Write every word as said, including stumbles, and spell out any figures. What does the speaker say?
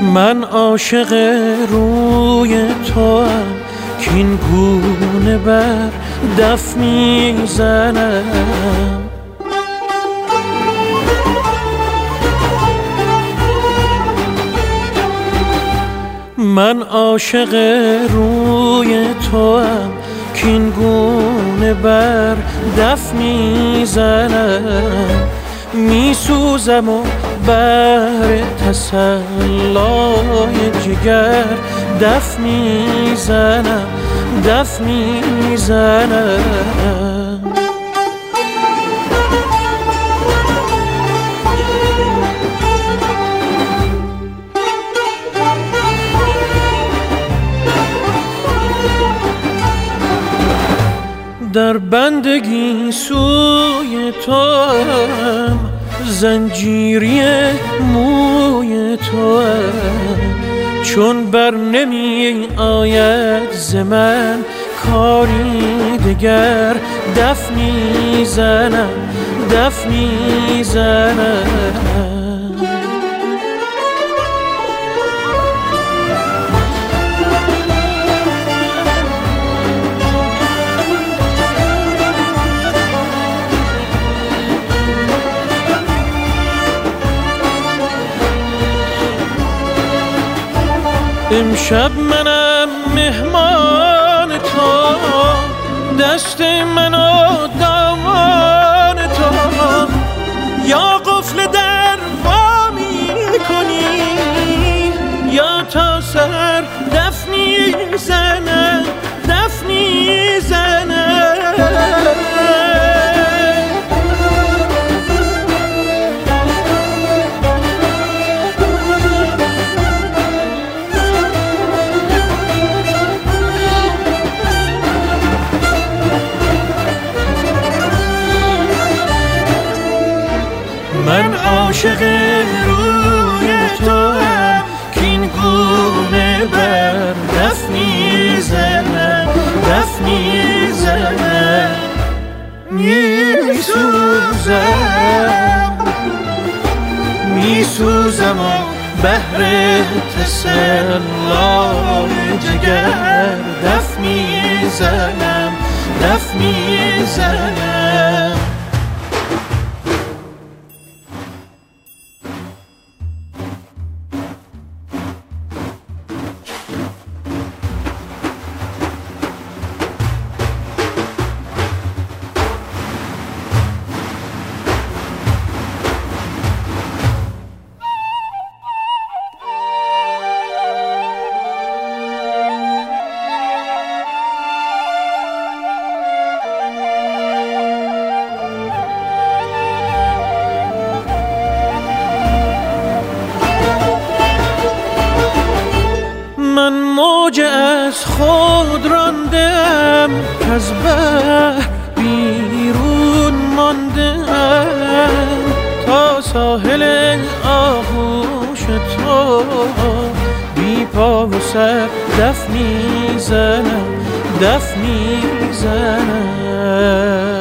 من عاشق روی توام که این گونه بر دف میزنم. من عاشق روی توام که این گونه بر دف میزنم. میسوزم و بر تسلای جگر دف میزنم دف میزنم. در بندگی سوی توام، زنجیری موی توام، چون بر نمی آید ز من کاری دگر دف میزنم دف میزنم. امشب منم مهمان تو، دست منو دامان تو، یا قفل در وا میکنی یا تا سر دف میزنم دف میزنم. من عاشق روی توام که این گونه بر دف میزنم دف میزنم. میسوزم میسوزم و بهر تسلای جگر دف میزنم دف میزنم. من موج از خود راندم که از بحر بیرون ماندم، تا ساحل آغوش تو بی پا و سر دف میزنم دف میزنم.